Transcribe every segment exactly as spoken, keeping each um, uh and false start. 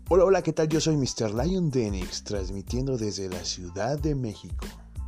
Hola, hola, ¿qué tal? Yo soy mister Lion Denix, transmitiendo desde la Ciudad de México.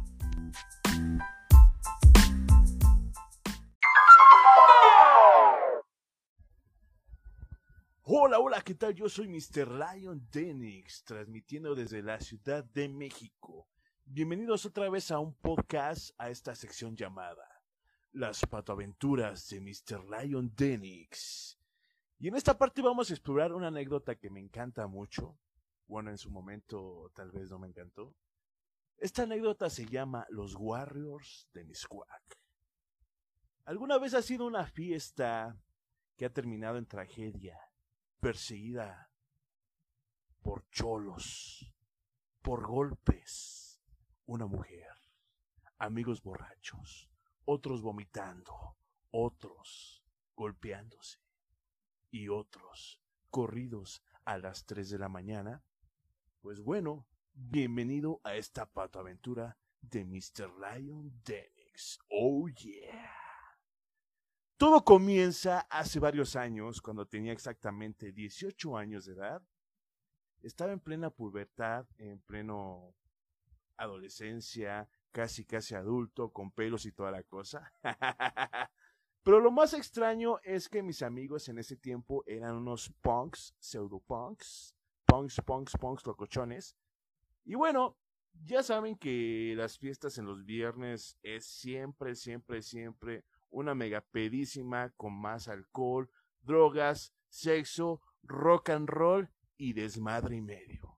Hola, hola, ¿qué tal? Yo soy mister Lion Denix, transmitiendo desde la Ciudad de México. Bienvenidos otra vez a un podcast, a esta sección llamada Las Patoaventuras de mister Lion Denix. Y en esta parte vamos a explorar una anécdota que me encanta mucho. Bueno, en su momento tal vez no me encantó. Esta anécdota se llama Los Warriors de Mixcoac. ¿Alguna vez ha sido una fiesta que ha terminado en tragedia, perseguida por cholos, por golpes, una mujer, amigos borrachos, otros vomitando, otros golpeándose y otros corridos a las tres de la mañana? Pues bueno, bienvenido a esta patoaventura de mister Lion Denix. Oh yeah. Todo comienza hace varios años, cuando tenía exactamente dieciocho años de edad. Estaba en plena pubertad, en pleno adolescencia, casi casi adulto, con pelos y toda la cosa. Pero lo más extraño es que mis amigos en ese tiempo eran unos punks, pseudo-punks, punks, punks, punks, locochones. Y bueno, ya saben que las fiestas en los viernes es siempre, siempre, siempre una mega pedísima con más alcohol, drogas, sexo, rock and roll y desmadre y medio.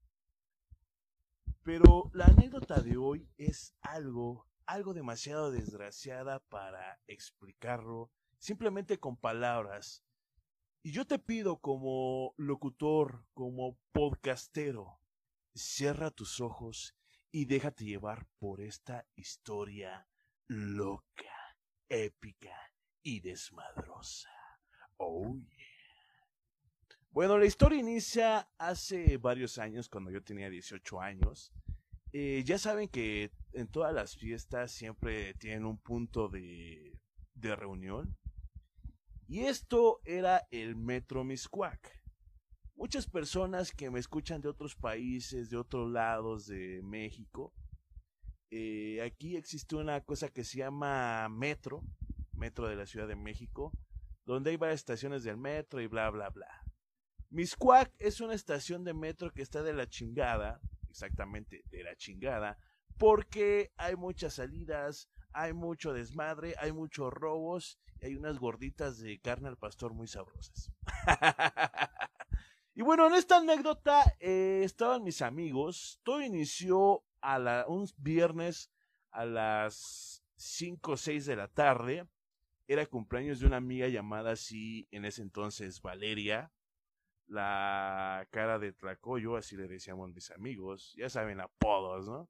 Pero la anécdota de hoy es algo, algo demasiado desgraciada para explicarlo simplemente con palabras. Y yo te pido como locutor, como podcastero, cierra tus ojos y déjate llevar por esta historia loca, épica y desmadrosa. Oh yeah. Bueno, la historia inicia hace varios años, cuando yo tenía dieciocho años. Eh, ya saben que en todas las fiestas siempre tienen un punto de, de reunión. Y esto era el Metro Mixcoac. Muchas personas que me escuchan de otros países, de otros lados de México, eh, aquí existe una cosa que se llama Metro, Metro de la Ciudad de México, donde hay varias estaciones del metro y bla, bla, bla. Mixcoac es una estación de metro que está de la chingada, exactamente de la chingada, porque hay muchas salidas, hay mucho desmadre, hay muchos robos y hay unas gorditas de carne al pastor muy sabrosas. Y bueno, en esta anécdota eh, estaban mis amigos. Todo inició a la, un viernes a las cinco o seis de la tarde. Era cumpleaños de una amiga llamada así en ese entonces Valeria, la cara de Tlacoyo, así le decíamos mis amigos. Ya saben, apodos, ¿no?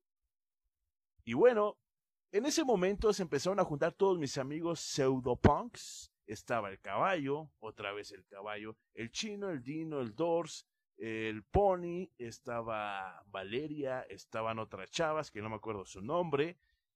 Y bueno, en ese momento se empezaron a juntar todos mis amigos pseudopunks. Estaba el caballo, otra vez el caballo, el chino, el dino, el dors, el pony, estaba Valeria, estaban otras chavas que no me acuerdo su nombre.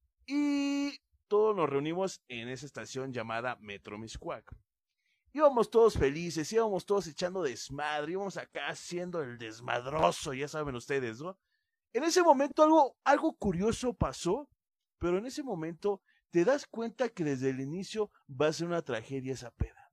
Y todos nos reunimos en esa estación llamada Metro Mixcoac. Íbamos todos felices, íbamos todos echando desmadre, íbamos acá haciendo el desmadroso, ya saben ustedes, ¿no? En ese momento algo, algo curioso pasó, pero en ese momento te das cuenta que desde el inicio va a ser una tragedia esa peda.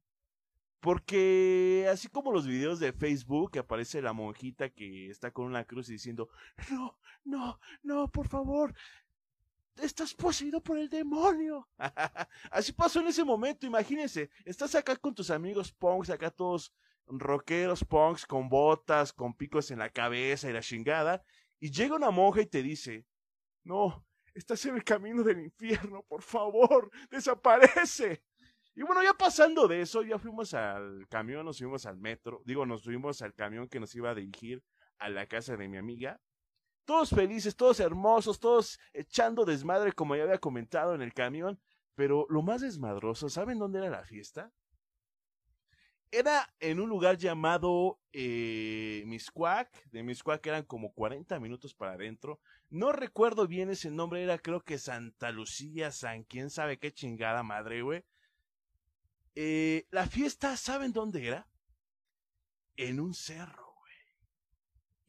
Porque así como los videos de Facebook que aparece la monjita que está con una cruz y diciendo, no, no, no, por favor, estás poseído por el demonio. Así pasó en ese momento, imagínense, estás acá con tus amigos punks, acá todos rockeros punks con botas, con picos en la cabeza y la chingada, y llega una monja y te dice, no, estás en el camino del infierno, por favor, desaparece. Y bueno, ya pasando de eso, ya fuimos al camión, nos subimos al metro, digo, nos subimos al camión que nos iba a dirigir a la casa de mi amiga. Todos felices, todos hermosos, todos echando desmadre, como ya había comentado en el camión. Pero lo más desmadroso, ¿saben dónde era la fiesta? Era en un lugar llamado eh, Mixcoac. De Mixcoac eran como cuarenta minutos para adentro. No recuerdo bien ese nombre, era creo que Santa Lucía, San quién sabe qué chingada madre, güey. Eh, la fiesta, ¿saben dónde era? En un cerro.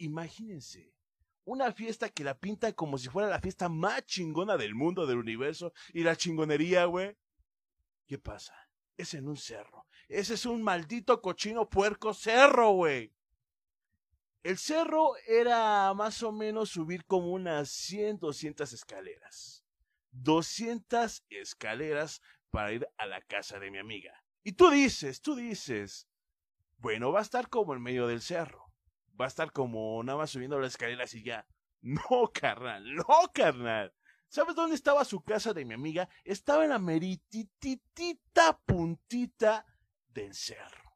imagínense, una fiesta que la pinta como si fuera la fiesta más chingona del mundo, del universo, y la chingonería, güey. ¿Qué pasa? Es en un cerro. Ese es un maldito cochino puerco cerro, güey. El cerro era más o menos subir como unas cien, doscientas escaleras. doscientas escaleras para ir a la casa de mi amiga. Y tú dices, tú dices, bueno, va a estar como en medio del cerro. Va a estar como nada más subiendo las escaleras y ya. No, carnal, no, carnal. ¿Sabes dónde estaba su casa de mi amiga? Estaba en la merititita puntita del cerro.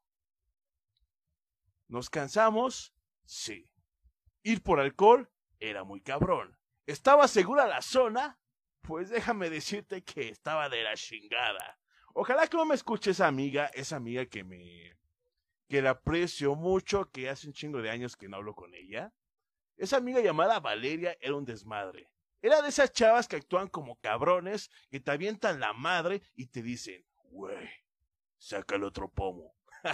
¿Nos cansamos? Sí. Ir por alcohol era muy cabrón. ¿Estaba segura la zona? Pues déjame decirte que estaba de la chingada. Ojalá que no me escuche esa amiga, esa amiga que me... que la aprecio mucho, que hace un chingo de años que no hablo con ella. Esa amiga llamada Valeria era un desmadre. Era de esas chavas que actúan como cabrones, que te avientan la madre y te dicen, güey, saca el otro pomo.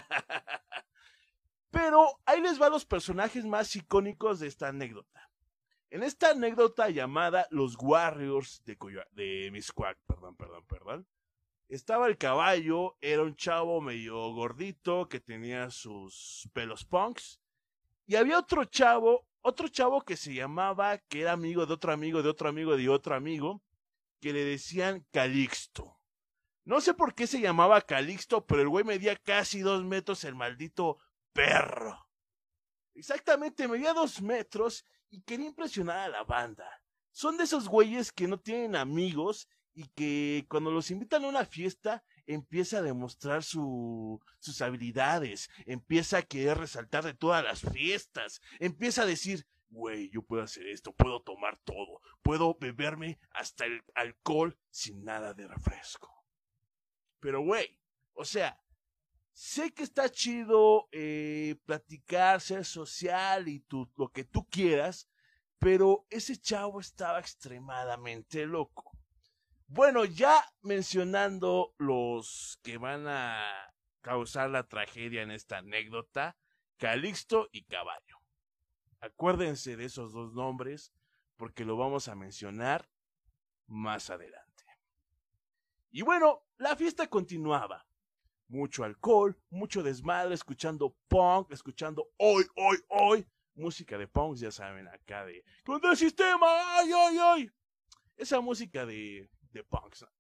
Pero ahí les va los personajes más icónicos de esta anécdota. En esta anécdota llamada Los Warriors de, Coyo- de Miscuac, perdón, perdón, perdón, estaba el caballo, era un chavo medio gordito que tenía sus pelos punks. Y había otro chavo, otro chavo que se llamaba, que era amigo de otro amigo, de otro amigo, de otro amigo, que le decían Calixto. No sé por qué se llamaba Calixto, pero el güey medía casi dos metros, el maldito perro. Exactamente, medía dos metros y quería impresionar a la banda. Son de esos güeyes que no tienen amigos y que cuando los invitan a una fiesta empieza a demostrar su, sus habilidades, empieza a querer resaltar de todas las fiestas, empieza a decir, güey, yo puedo hacer esto, puedo tomar todo, puedo beberme hasta el alcohol sin nada de refresco. Pero güey, o sea, sé que está chido eh, platicar, ser social y tu, lo que tú quieras, pero ese chavo estaba extremadamente loco. Bueno, ya mencionando los que van a causar la tragedia en esta anécdota, Calixto y Caballo. Acuérdense de esos dos nombres porque lo vamos a mencionar más adelante. Y bueno, la fiesta continuaba. Mucho alcohol, mucho desmadre, escuchando punk, escuchando hoy, hoy, hoy. Música de punk, ya saben, acá de contra el sistema, ay, ay, ay. Esa música de, de punks, ¿no?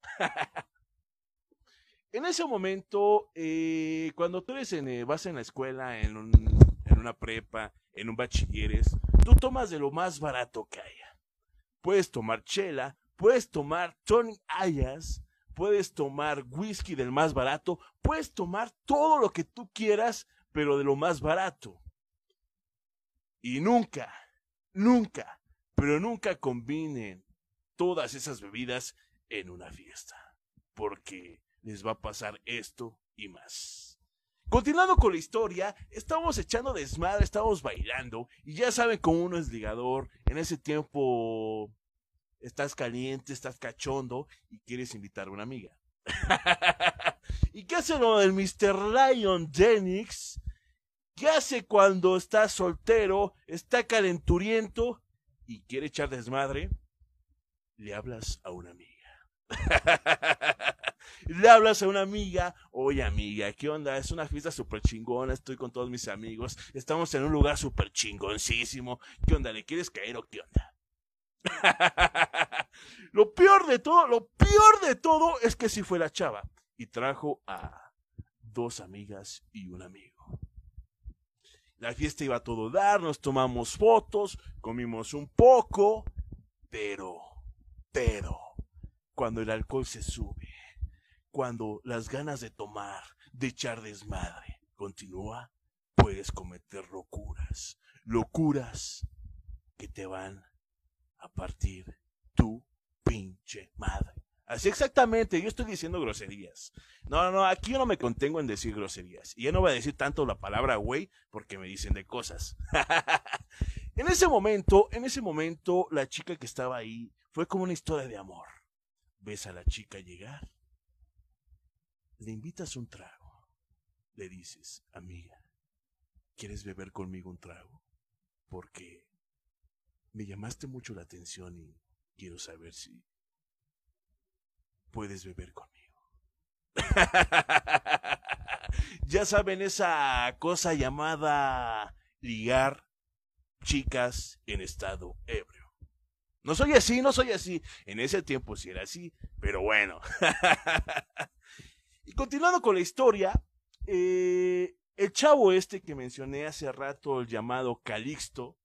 En ese momento, eh, cuando tú eres en, eh, vas en la escuela, en, un, en una prepa, en un bachilleres, tú tomas de lo más barato que haya. Puedes tomar chela, puedes tomar Tony Ayas, puedes tomar whisky del más barato, puedes tomar todo lo que tú quieras, pero de lo más barato. Y nunca, nunca, pero nunca combinen todas esas bebidas en una fiesta, porque les va a pasar esto y más. Continuando con la historia, estábamos echando desmadre, estábamos bailando, y ya saben cómo uno es ligador, en ese tiempo estás caliente, estás cachondo y quieres invitar a una amiga. ¿Y qué hace lo del mister Lion Denix? ¿Qué hace cuando está soltero, está calenturiento y quiere echar desmadre? Le hablas a una amiga. Le hablas a una amiga, oye amiga, ¿qué onda? Es una fiesta súper chingona, estoy con todos mis amigos, estamos en un lugar súper chingoncísimo, ¿qué onda? ¿Le quieres caer o qué onda? Lo peor de todo, lo peor de todo es que sí fue la chava y trajo a dos amigas y un amigo. La fiesta iba a todo dar, nos tomamos fotos, comimos un poco, pero, pero, cuando el alcohol se sube, cuando las ganas de tomar, de echar desmadre, continúa, puedes cometer locuras, locuras que te van a partir tu pinche madre. Así exactamente, yo estoy diciendo groserías. No, no, no, aquí yo no me contengo en decir groserías. Y ya no voy a decir tanto la palabra güey porque me dicen de cosas. En ese momento, en ese momento, la chica que estaba ahí fue como una historia de amor. Ves a la chica llegar, le invitas un trago, le dices, amiga, ¿quieres beber conmigo un trago? porque me llamaste mucho la atención y quiero saber si puedes beber conmigo. Ya saben, esa cosa llamada ligar chicas en estado ebrio. No soy así, no soy así. En ese tiempo sí era así, pero bueno. Y continuando con la historia, eh, el chavo este que mencioné hace rato, el llamado Calixto,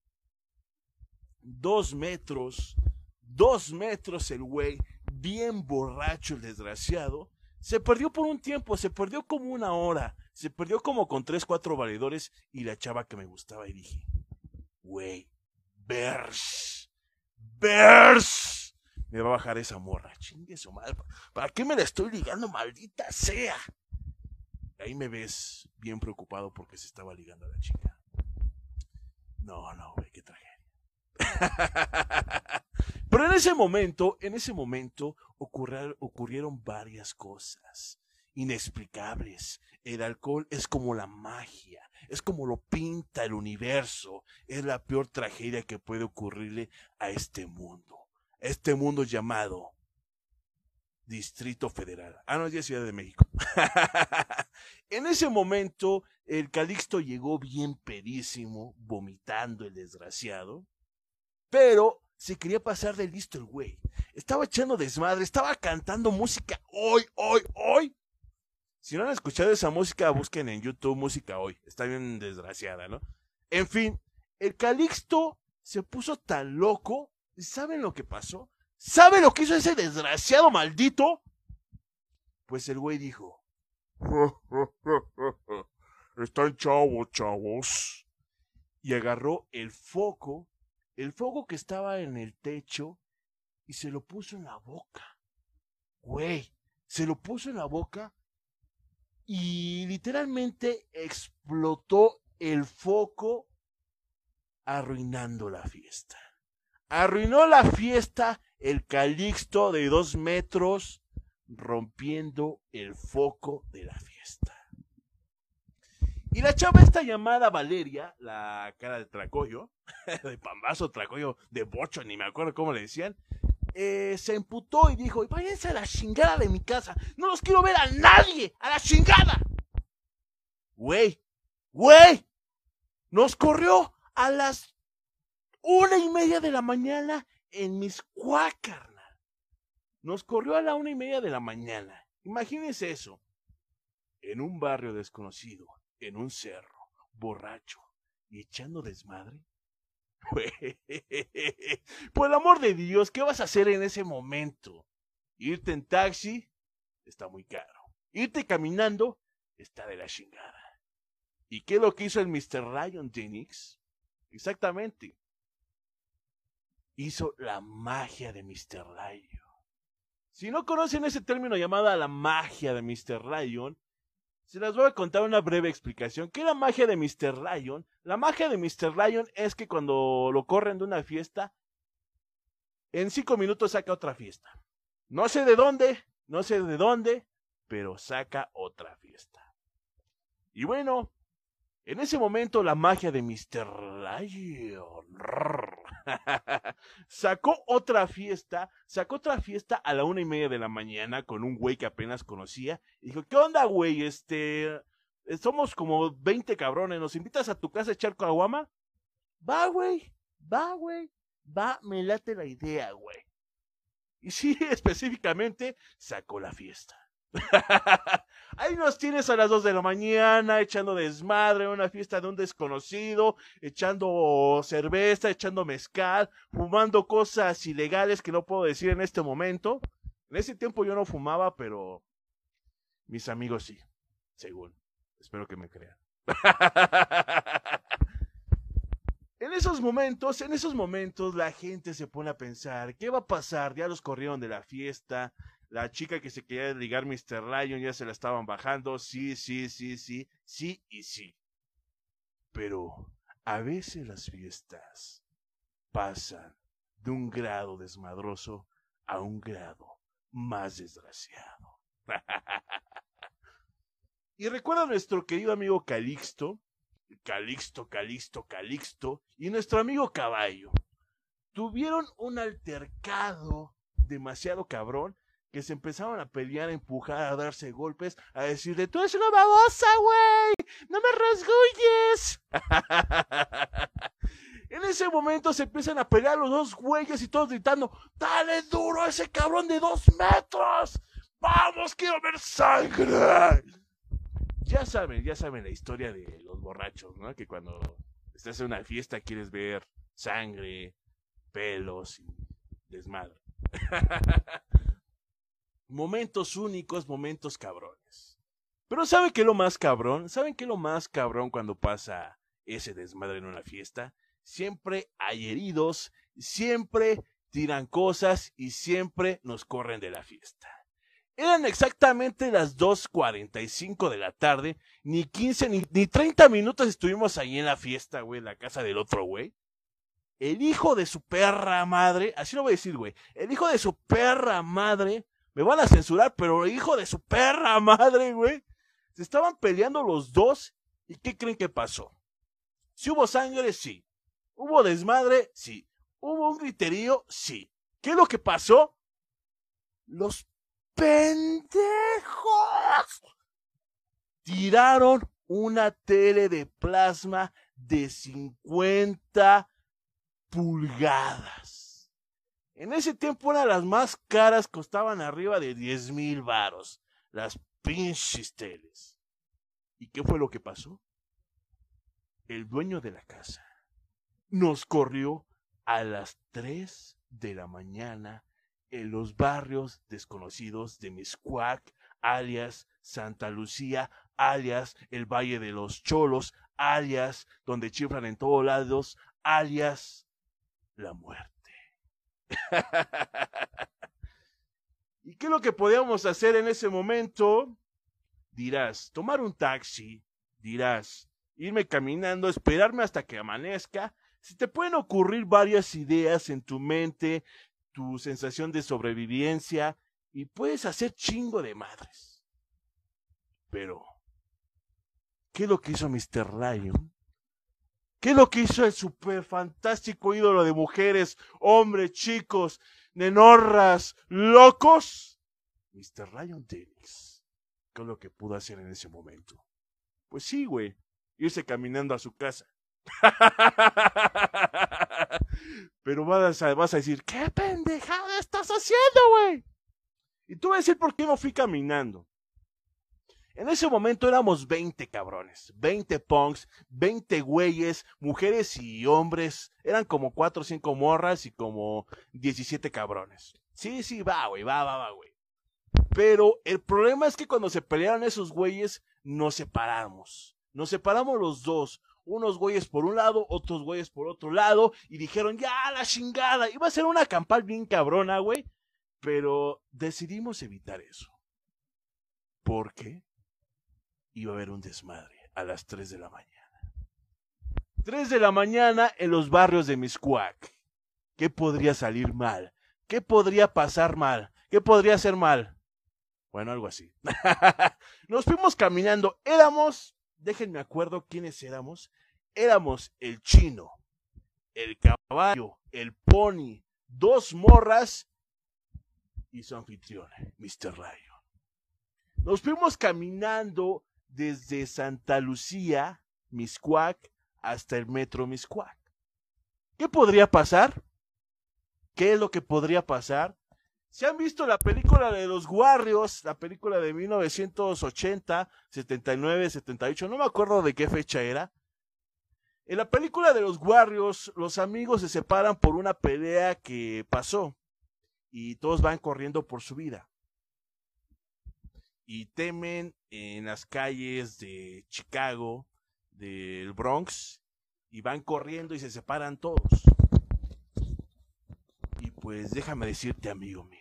dos metros, dos metros el güey, bien borracho el desgraciado, se perdió por un tiempo, se perdió como una hora, se perdió como con tres, cuatro valedores y la chava que me gustaba y dije, güey, Bers, Bers, me va a bajar esa morra, chingue su madre, ¿para qué me la estoy ligando, maldita sea? Ahí me ves bien preocupado porque se estaba ligando a la chica. No, no, güey, qué tragedia. Pero en ese momento, en ese momento ocurrieron, ocurrieron varias cosas inexplicables. El alcohol es como la magia, es como lo pinta el universo, es la peor tragedia que puede ocurrirle a este mundo, este mundo llamado Distrito Federal. Ah, no, es de Ciudad de México. En ese momento, el Calixto llegó bien pedísimo, vomitando el desgraciado, pero se quería pasar de listo el güey. Estaba echando desmadre, estaba cantando música hoy, hoy, hoy. Si no han escuchado esa música, busquen en YouTube música hoy. Está bien desgraciada, ¿no? En fin, el Calixto se puso tan loco. ¿Saben lo que pasó? ¿Saben lo que hizo ese desgraciado maldito? Pues el güey dijo, están chavos, chavos. Y agarró el foco, el foco que estaba en el techo, y se lo puso en la boca. Güey, se lo puso en la boca y literalmente explotó el foco, arruinando la fiesta. Arruinó la fiesta el Calixto de dos metros, rompiendo el foco de la fiesta. Y la chava esta llamada Valeria, la cara de tracoyo, de pambazo, tracoyo, de bocho, ni me acuerdo cómo le decían, eh, se emputó y dijo, váyanse a la chingada de mi casa, no los quiero ver a nadie, a la chingada. Güey, güey, nos corrió a las una y media de la mañana en Miscuá, carnal. Nos corrió a la una y media de la mañana. Imagínense eso. En un barrio desconocido, en un cerro, borracho y echando desmadre. Por el amor de Dios, ¿qué vas a hacer en ese momento? Irte en taxi está muy caro. Irte caminando está de la chingada. ¿Y qué es lo que hizo el mister Ryan Jennings? Exactamente. Hizo la magia de mister Ryan. Si no conocen ese término llamado la magia de mister Ryan, se las voy a contar una breve explicación. ¿Qué es la magia de mister Ryan? La magia de mister Ryan es que cuando lo corren de una fiesta, en cinco minutos saca otra fiesta. No sé de dónde, no sé de dónde, pero saca otra fiesta. Y bueno, en ese momento la magia de mister Ryan sacó otra fiesta, sacó otra fiesta a la una y media de la mañana con un güey que apenas conocía. Y dijo, ¿qué onda, güey? Este, somos como veinte cabrones, ¿nos invitas a tu casa a echar caguama? Va, güey, va, güey, va, me late la idea, güey. Y sí, específicamente, sacó la fiesta. Ahí nos tienes a las dos de la mañana echando desmadre en una fiesta de un desconocido, echando cerveza, echando mezcal, fumando cosas ilegales que no puedo decir en este momento. En ese tiempo yo no fumaba, pero mis amigos sí, según. Espero que me crean. En esos momentos, en esos momentos la gente se pone a pensar, ¿qué va a pasar? Ya los corrieron de la fiesta. La chica que se quería ligar mister Ryan ya se la estaban bajando. Sí, sí, sí, sí, sí y sí. Pero a veces las fiestas pasan de un grado desmadroso a un grado más desgraciado. Y recuerda a nuestro querido amigo Calixto, Calixto, Calixto, Calixto y nuestro amigo Caballo tuvieron un altercado demasiado cabrón que se empezaron a pelear, a empujar, a darse golpes, a decirle, tú eres una babosa, güey, no me rasguñes. En ese momento se empiezan a pelear los dos güeyes y todos gritando, dale duro a ese cabrón de dos metros, vamos, quiero ver sangre. Ya saben, ya saben la historia de los borrachos, ¿no? Que cuando estás en una fiesta quieres ver sangre, pelos y desmadre. Momentos únicos, momentos cabrones. Pero ¿saben qué es lo más cabrón? ¿Saben qué es lo más cabrón cuando pasa ese desmadre en una fiesta? Siempre hay heridos, siempre tiran cosas y siempre nos corren de la fiesta. Eran exactamente las dos cuarenta y cinco de la tarde, ni quince ni, ni treinta minutos estuvimos ahí en la fiesta, güey, en la casa del otro güey. El hijo de su perra madre, así lo voy a decir, güey, el hijo de su perra madre, me van a censurar, pero el hijo de su perra madre, güey, se estaban peleando los dos, ¿y qué creen que pasó? Si hubo sangre, sí. ¿Hubo desmadre? Sí. ¿Hubo un griterío? Sí. ¿Qué es lo que pasó? Los pendejos tiraron una tele de plasma de cincuenta pulgadas. En ese tiempo una de las más caras, costaban arriba de diez mil varos. Las pinches teles. ¿Y qué fue lo que pasó? El dueño de la casa nos corrió a las tres de la mañana en los barrios desconocidos de Mixcoac, alias Santa Lucía, alias el Valle de los Cholos, alias donde chiflan en todos lados, alias la muerte. ¿Y qué es lo que podíamos hacer en ese momento? Dirás, tomar un taxi, dirás, irme caminando, esperarme hasta que amanezca. Si te pueden ocurrir varias ideas en tu mente, tu sensación de sobrevivencia, y puedes hacer chingo de madres. Pero, ¿qué es lo que hizo mister Lion? ¿Qué es lo que hizo el super fantástico ídolo de mujeres, hombres, chicos, nenorras, locos? mister Lion Dennis. ¿Qué es lo que pudo hacer en ese momento? Pues sí, güey, irse caminando a su casa. Pero vas a, vas a decir, ¿qué pendejada estás haciendo, güey? Y tú vas a decir por qué no fui caminando. En ese momento éramos veinte cabrones, veinte punks, veinte güeyes, mujeres y hombres. Eran como cuatro o cinco morras y como diecisiete cabrones. Sí, sí, va, güey, va, va, va, güey. Pero el problema es que cuando se pelearon esos güeyes, nos separamos. Nos separamos los dos. Unos güeyes por un lado, otros güeyes por otro lado. Y dijeron, ya, la chingada. Iba a ser una campal bien cabrona, güey. Pero decidimos evitar eso. ¿Por qué? Iba a haber un desmadre a las tres de la mañana. tres de la mañana en los barrios de Mixcoac. ¿Qué podría salir mal? ¿Qué podría pasar mal? ¿Qué podría ser mal? Bueno, algo así. Nos fuimos caminando. Éramos, déjenme acuerdo quiénes éramos. Éramos el Chino, el Caballo, el Pony, dos morras y su anfitrión, mister Lion. Nos fuimos caminando desde Santa Lucía, Mixcoac, hasta el metro Mixcoac. ¿Qué podría pasar? ¿Qué es lo que podría pasar? Si han visto la película de los Warriors, la película de mil novecientos ochenta, setenta y nueve, setenta y ocho, no me acuerdo de qué fecha era. En la película de los Warriors, los amigos se separan por una pelea que pasó y todos van corriendo por su vida. Y temen en las calles de Chicago, del Bronx, y van corriendo y se separan todos. Y pues déjame decirte, amigo mío,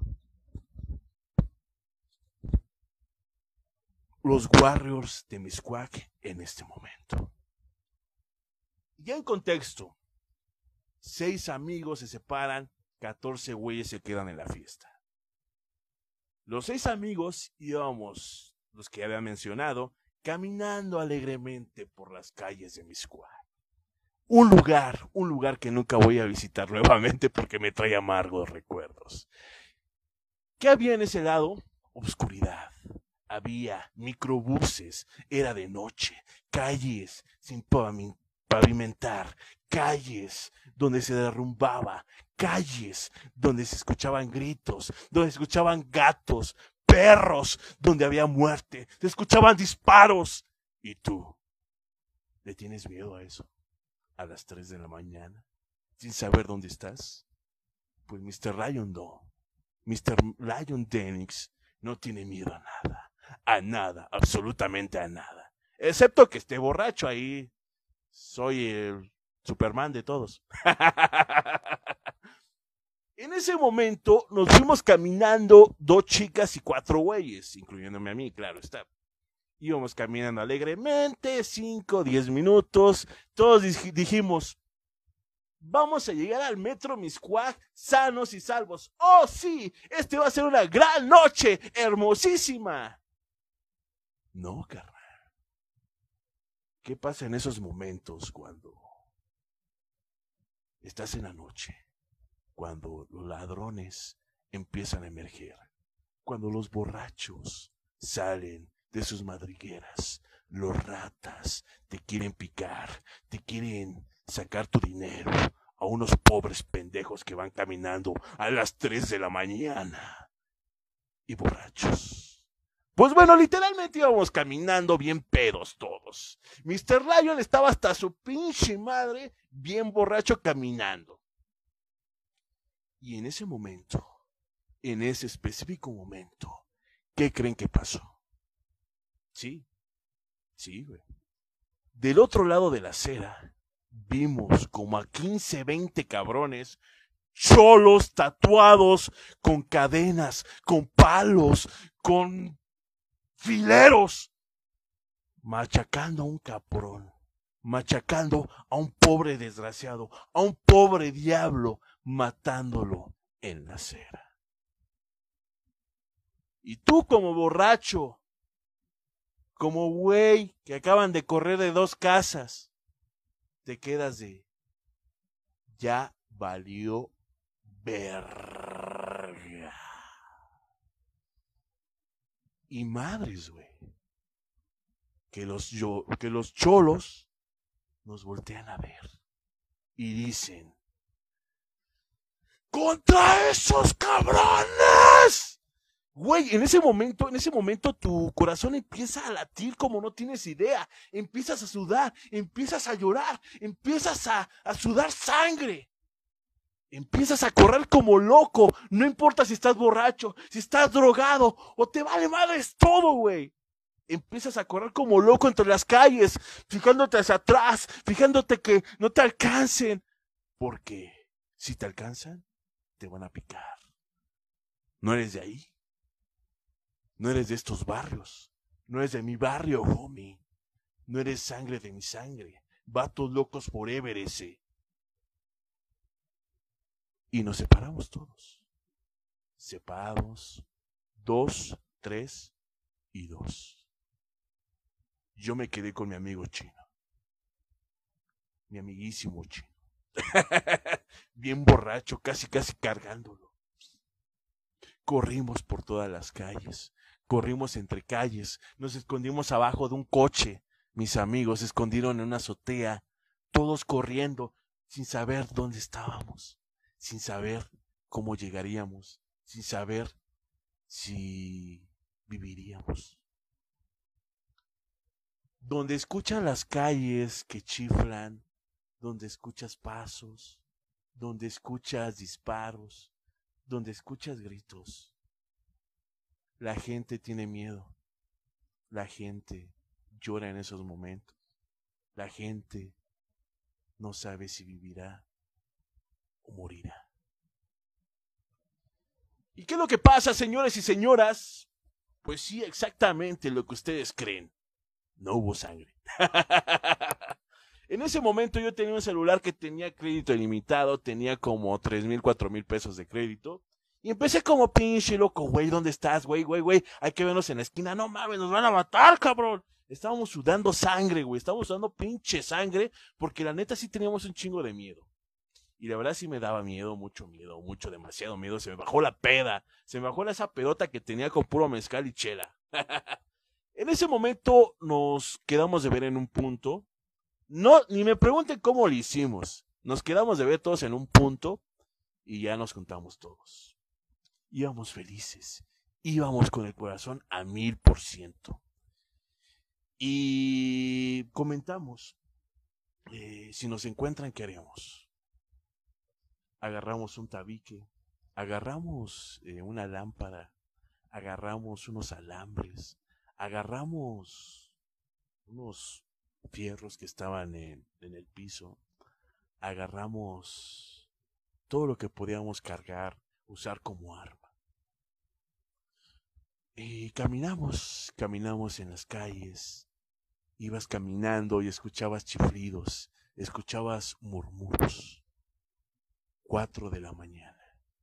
los Warriors de Mixcoac en este momento. Ya en contexto, seis amigos se separan, catorce güeyes se quedan en la fiesta. Los seis amigos íbamos, los que había mencionado, caminando alegremente por las calles de Miscuac. Un lugar, un lugar que nunca voy a visitar nuevamente porque me trae amargos recuerdos. ¿Qué había en ese lado? Obscuridad. Había microbuses, era de noche, calles sin pavimentar, calles donde se derrumbaba, calles donde se escuchaban gritos, donde se escuchaban gatos, perros, donde había muerte, se escuchaban disparos. ¿Y tú? ¿Le tienes miedo a eso? ¿A las tres de la mañana? ¿Sin saber dónde estás? Pues mister Lion no. mister Lion Denix no tiene miedo a nada. A nada, absolutamente a nada. Excepto que esté borracho ahí. Soy el Superman de todos. En ese momento nos fuimos caminando dos chicas y cuatro güeyes, incluyéndome a mí, claro está. Íbamos caminando alegremente, cinco, diez minutos. Todos dijimos, vamos a llegar al Metro Miscuac sanos y salvos. ¡Oh, sí! Este va a ser una gran noche, hermosísima. No, carnal. ¿Qué pasa en esos momentos cuando estás en la noche? Cuando los ladrones empiezan a emerger. Cuando los borrachos salen de sus madrigueras. Los ratas te quieren picar, te quieren sacar tu dinero a unos pobres pendejos que van caminando a las tres de la mañana. Y borrachos. Pues bueno, literalmente íbamos caminando bien pedos todos. mister Lion estaba hasta su pinche madre bien borracho caminando. Y en ese momento, en ese específico momento, ¿qué creen que pasó? Sí, sí, güey. Del otro lado de la acera, vimos como a quince, veinte cabrones, cholos tatuados, con cadenas, con palos, con fileros, machacando a un cabrón, machacando a un pobre desgraciado, a un pobre diablo, matándolo en la acera. Y tú como borracho, como güey que acaban de correr de dos casas, te quedas de, ya valió verga. Y madres, güey, que los, yo, que los cholos nos voltean a ver y dicen, ¡contra esos cabrones! Güey, en ese momento, en ese momento tu corazón empieza a latir como no tienes idea. Empiezas a sudar, empiezas a llorar, empiezas a, a sudar sangre. Empiezas a correr como loco. No importa si estás borracho, si estás drogado o te vale madres todo, güey. Empiezas a correr como loco entre las calles, fijándote hacia atrás, fijándote que no te alcancen. Porque si te alcanzan, te van a picar. No eres de ahí. No eres de estos barrios. No eres de mi barrio, homie. No eres sangre de mi sangre. Vatos locos forever ese. Y nos separamos todos. Separados. Dos, tres y dos. Yo me quedé con mi amigo chino. Mi amiguísimo chino. Bien borracho, casi casi cargándolo. Corrimos por todas las calles. Corrimos entre calles. Nos escondimos abajo de un coche. Mis amigos se escondieron en una azotea. Todos corriendo sin saber dónde estábamos. Sin saber cómo llegaríamos. Sin saber si viviríamos. Donde escuchan las calles que chiflan. Donde escuchas pasos. Donde escuchas disparos. Donde escuchas gritos. La gente tiene miedo. La gente llora en esos momentos. La gente no sabe si vivirá o morirá. ¿Y qué es lo que pasa, señores y señoras? Pues sí, exactamente lo que ustedes creen. No hubo sangre. En ese momento yo tenía un celular que tenía crédito ilimitado, tenía como tres mil, cuatro mil pesos de crédito. Y empecé como pinche loco, güey, ¿dónde estás, güey, güey, güey? Hay que vernos en la esquina, no mames, nos van a matar, cabrón. Estábamos sudando sangre, güey. Estábamos sudando pinche sangre porque la neta sí teníamos un chingo de miedo. Y la verdad sí me daba miedo, mucho miedo, mucho, demasiado miedo. Se me bajó la peda. Se me bajó esa pedota que tenía con puro mezcal y chela. En ese momento nos quedamos de ver en un punto. No, ni me pregunten cómo lo hicimos. Nos quedamos de ver todos en un punto y ya nos juntamos todos. Íbamos felices. Íbamos con el corazón a mil por ciento. Y comentamos, eh, si nos encuentran, ¿qué haremos? Agarramos un tabique, agarramos eh, una lámpara, agarramos unos alambres, agarramos unos fierros que estaban en, en el piso, agarramos todo lo que podíamos cargar, usar como arma. Y caminamos, caminamos en las calles, ibas caminando y escuchabas chiflidos, escuchabas murmullos. Cuatro de la mañana.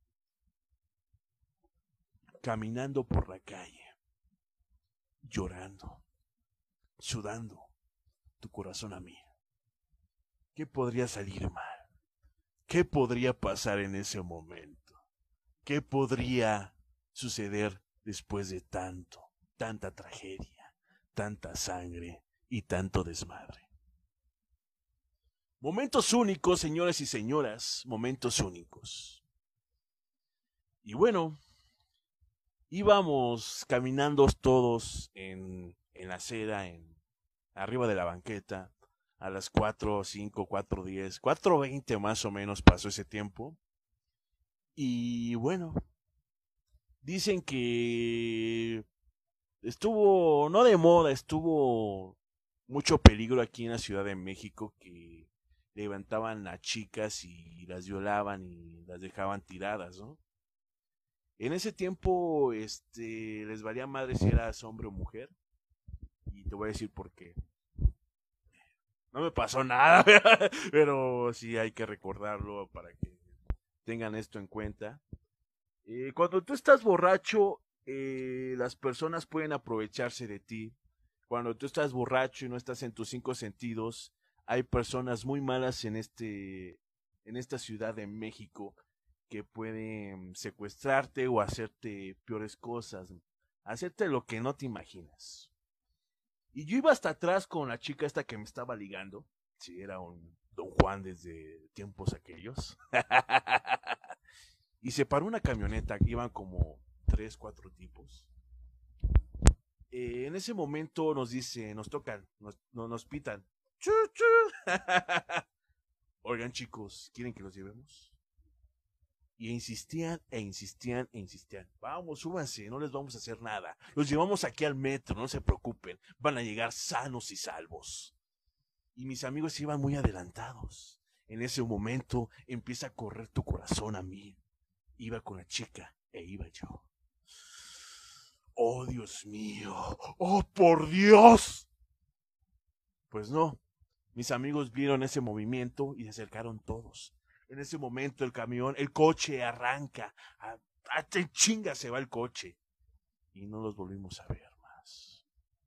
Caminando por la calle, llorando, sudando, tu corazón a mí. ¿Qué podría salir mal? ¿Qué podría pasar en ese momento? ¿Qué podría suceder después de tanto, tanta tragedia, tanta sangre y tanto desmadre? Momentos únicos, señores y señoras, momentos únicos. Y bueno, íbamos caminando todos en, en la acera, en, arriba de la banqueta, a las cuatro, cinco, cuatro diez, cuatro veinte más o menos pasó ese tiempo. Y bueno, dicen que estuvo, no de moda, estuvo mucho peligro aquí en la Ciudad de México, que levantaban a chicas y las violaban y las dejaban tiradas, ¿no? En ese tiempo, este, les valía madre si eras hombre o mujer. Y te voy a decir por qué. No me pasó nada, pero sí hay que recordarlo para que tengan esto en cuenta. Eh, cuando tú estás borracho, eh, las personas pueden aprovecharse de ti. Cuando tú estás borracho y no estás en tus cinco sentidos, hay personas muy malas en este, en esta Ciudad de México que pueden secuestrarte o hacerte peores cosas, hacerte lo que no te imaginas. Y yo iba hasta atrás con la chica esta que me estaba ligando. Sí, era un Don Juan desde tiempos aquellos. Y se paró una camioneta, iban como tres, cuatro tipos. Eh, en ese momento nos dice, nos tocan, nos, no, nos pitan. ¡Chu, chu! Oigan, chicos, ¿quieren que los llevemos? Y insistían e insistían e insistían. Vamos, súbanse, no les vamos a hacer nada. Los llevamos aquí al metro, no se preocupen. Van a llegar sanos y salvos. Y mis amigos iban muy adelantados. En ese momento empieza a correr tu corazón a mí. Iba con la chica e iba yo. ¡Oh, Dios mío! ¡Oh, por Dios! Pues no. Mis amigos vieron ese movimiento y se acercaron todos. En ese momento el camión, el coche arranca. A, a chinga se va el coche. Y no los volvimos a ver más.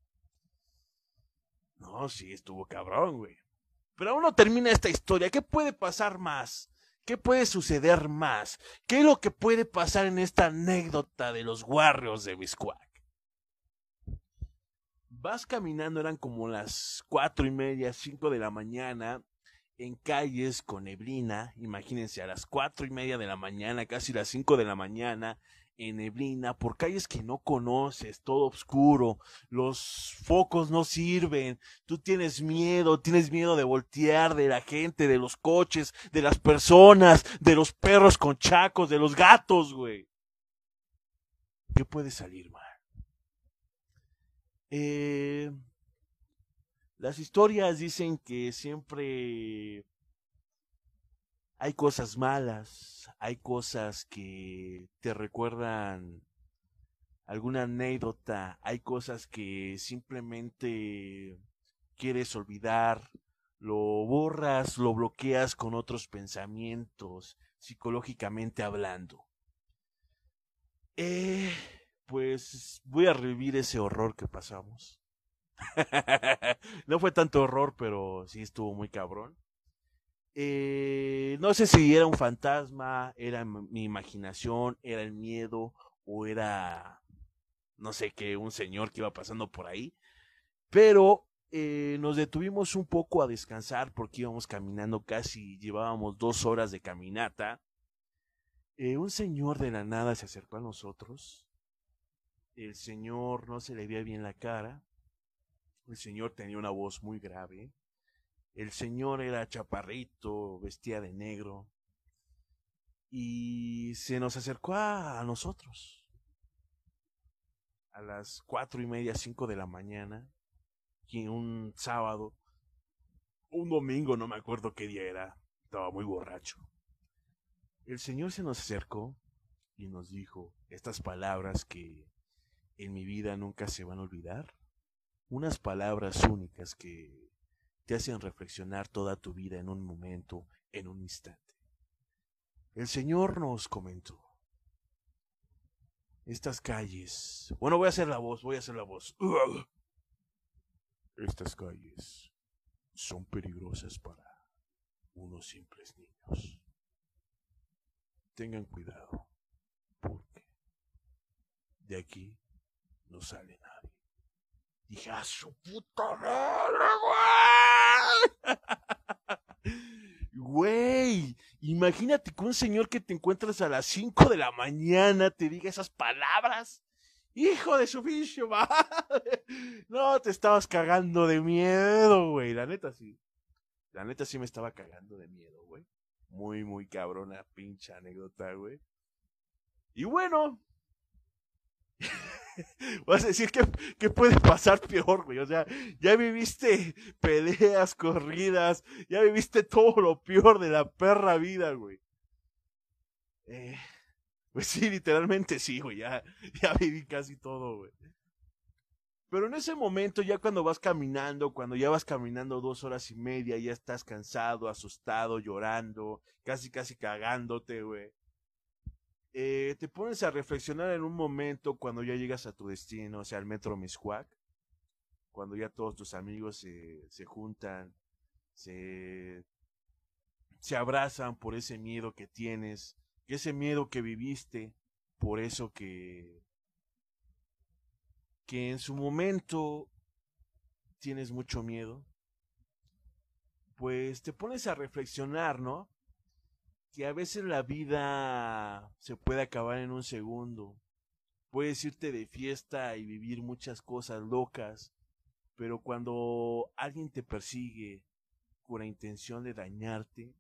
No, sí, estuvo cabrón, güey. Pero aún no termina esta historia. ¿Qué puede pasar más? ¿Qué puede suceder más? ¿Qué es lo que puede pasar en esta anécdota de los Warriors de Mixcoac? Vas caminando, eran como las cuatro y media, cinco de la mañana, en calles con neblina. Imagínense, a las cuatro y media de la mañana, casi las cinco de la mañana, en neblina, por calles que no conoces, todo oscuro, los focos no sirven, tú tienes miedo, tienes miedo de voltear, de la gente, de los coches, de las personas, de los perros con chacos, de los gatos, güey. ¿Qué puede salir mal? Eh, las historias dicen que siempre hay cosas malas, hay cosas que te recuerdan alguna anécdota, hay cosas que simplemente quieres olvidar, lo borras, lo bloqueas con otros pensamientos, psicológicamente hablando. Eh, pues voy a revivir ese horror que pasamos. No fue tanto horror, pero sí estuvo muy cabrón. Eh, no sé si era un fantasma, era m- mi imaginación, era el miedo o era, no sé qué, un señor que iba pasando por ahí. Pero eh, nos detuvimos un poco a descansar porque íbamos caminando casi, llevábamos dos horas de caminata. Eh, un señor de la nada se acercó a nosotros. El señor no se le veía bien la cara. El señor tenía una voz muy grave. El señor era chaparrito, vestía de negro. Y se nos acercó a, a nosotros. A las cuatro y media, cinco de la mañana. Y un sábado. Un domingo, no me acuerdo qué día era. Estaba muy borracho. El señor se nos acercó y nos dijo estas palabras que en mi vida nunca se van a olvidar. Unas palabras únicas que te hacen reflexionar toda tu vida en un momento, en un instante. El Señor nos comentó, estas calles... Bueno, voy a hacer la voz, voy a hacer la voz. Estas calles son peligrosas para unos simples niños. Tengan cuidado, porque de aquí no sale nadie. Dije, ¡a su puta madre, güey! Güey, imagínate que un señor que te encuentras a las cinco de la mañana te diga esas palabras. Hijo de su pinche madre. No, te estabas cagando de miedo, güey. La neta sí. La neta sí me estaba cagando de miedo, güey. Muy, muy cabrona, pinche anécdota, güey. Y bueno, vas a decir que, que puede pasar peor, güey. O sea, ya viviste peleas, corridas, ya viviste todo lo peor de la perra vida, güey. Eh, pues sí, literalmente sí, güey. Ya, ya viví casi todo, güey. Pero en ese momento, ya cuando vas caminando, cuando ya vas caminando dos horas y media, ya estás cansado, asustado, llorando, casi, casi cagándote, güey. Eh, te pones a reflexionar en un momento cuando ya llegas a tu destino, o sea, al metro Miscuac, cuando ya todos tus amigos se, se juntan, se, se abrazan por ese miedo que tienes, ese miedo que viviste, por eso que, que en su momento tienes mucho miedo, pues te pones a reflexionar, ¿no? Que a veces la vida se puede acabar en un segundo. Puedes irte de fiesta y vivir muchas cosas locas, pero cuando alguien te persigue con la intención de dañarte,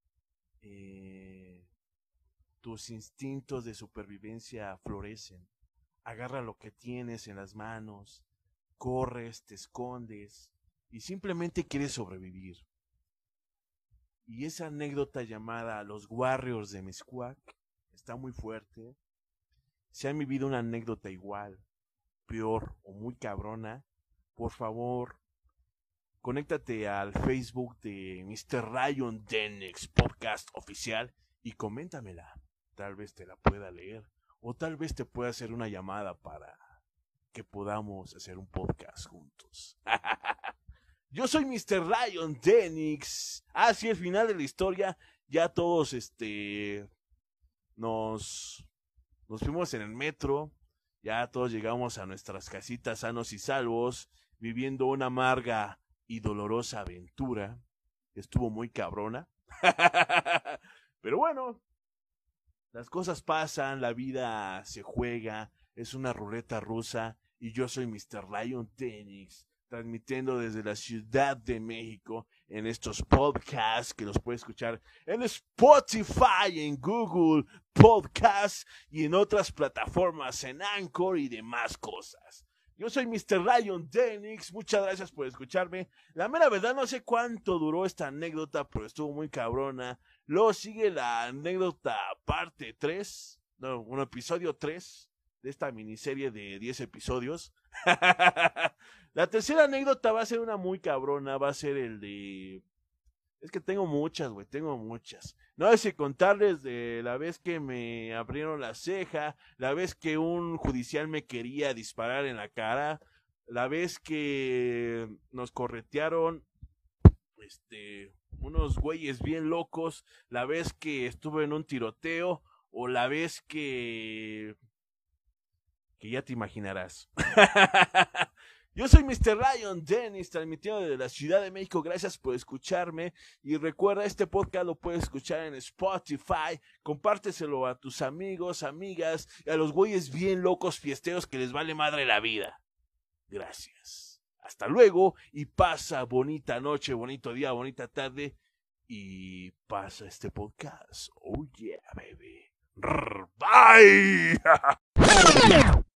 eh, tus instintos de supervivencia florecen. Agarra lo que tienes en las manos, corres, te escondes y simplemente quieres sobrevivir. Y esa anécdota llamada Los Warriors de Miscuac está muy fuerte. Si han vivido una anécdota igual, peor o muy cabrona, por favor, conéctate al Facebook de mister Ryan Denix Podcast Oficial y coméntamela. Tal vez te la pueda leer o tal vez te pueda hacer una llamada para que podamos hacer un podcast juntos. Yo soy mister Ryan Denix. Ah, sí, el final de la historia. Ya todos, este, nos, nos fuimos en el metro. Ya todos llegamos a nuestras casitas sanos y salvos, viviendo una amarga y dolorosa aventura. Estuvo muy cabrona. Pero bueno, las cosas pasan, la vida se juega, es una ruleta rusa y yo soy mister Lion Tennis, transmitiendo desde la Ciudad de México en estos podcasts que los puede escuchar en Spotify, en Google Podcasts y en otras plataformas, en Anchor y demás cosas. Yo soy mister Lion Denix, muchas gracias por escucharme. La mera verdad no sé cuánto duró esta anécdota, pero estuvo muy cabrona. Luego sigue la anécdota parte tres, no, un episodio tres de esta miniserie de diez episodios. La tercera anécdota va a ser una muy cabrona, va a ser el de... Es que tengo muchas, güey, tengo muchas. No sé si contarles de la vez que me abrieron la ceja, la vez que un judicial me quería disparar en la cara, la vez que nos corretearon este, unos güeyes bien locos, la vez que estuve en un tiroteo, o la vez que... que ya te imaginarás. Yo soy mister Ryan Dennis, transmitiendo desde la Ciudad de México. Gracias por escucharme. Y recuerda, este podcast lo puedes escuchar en Spotify. Compárteselo a tus amigos, amigas, y a los güeyes bien locos fiesteros que les vale madre la vida. Gracias. Hasta luego y pasa bonita noche, bonito día, bonita tarde. Y pasa este podcast. Oh yeah, baby. Bye.